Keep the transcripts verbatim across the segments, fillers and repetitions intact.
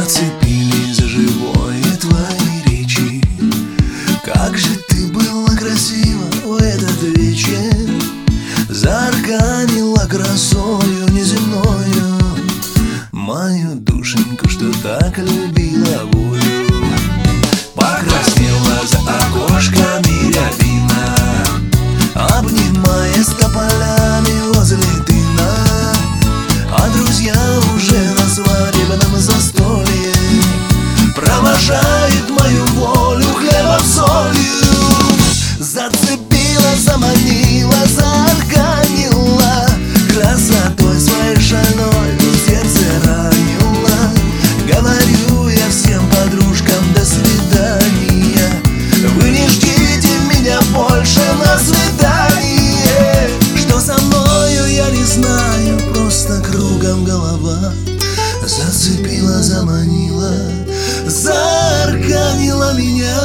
Зацепились за живое твои речи. Как же ты была красива в этот вечер, заарканила красою неземною мою душеньку, что так любила волю. Покраснела за окошками рябина, обнимаясь тополями возле тына, а друзья уже на свадебном застолье провожают мою волю хлебом солью. Зацепила, заманила, заарканила красотой своей шальной, сердце ранила. Говорю я всем подружкам: до свидания, вы не ждите меня больше на свидание. Что со мною, я не знаю, просто кругом голова. Зацепила, заманила, заарканила меня.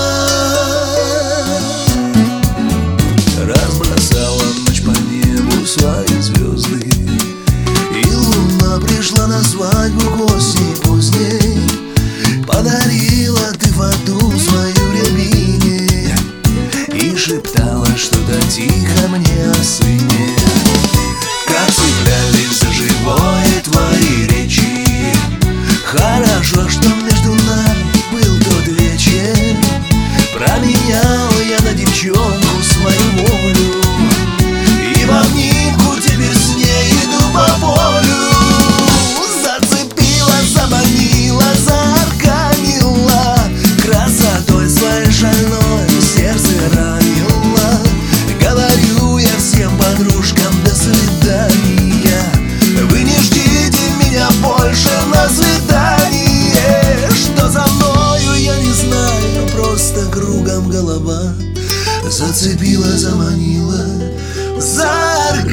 Разбросала ночь по небу свои звезды, и луна пришла на свадьбу к осени поздней. Подарила ты фату свою рябине и шептала что-то тихо мне о сыне. Как цеплялись за живое твои речи, хорошо, что между нами был тот вечер. Променял я на девчонку свою волю, и в обнимку теперь с ней иду по полю. Зацепила, заманила, заарканила красотой своей шальной, сердце ранила. Говорю я всем подружкам: до свидания, вы не ждите меня больше на свидание. Что за мною, я не знаю, просто кругом голова. Зацепила, заманила, заарканила.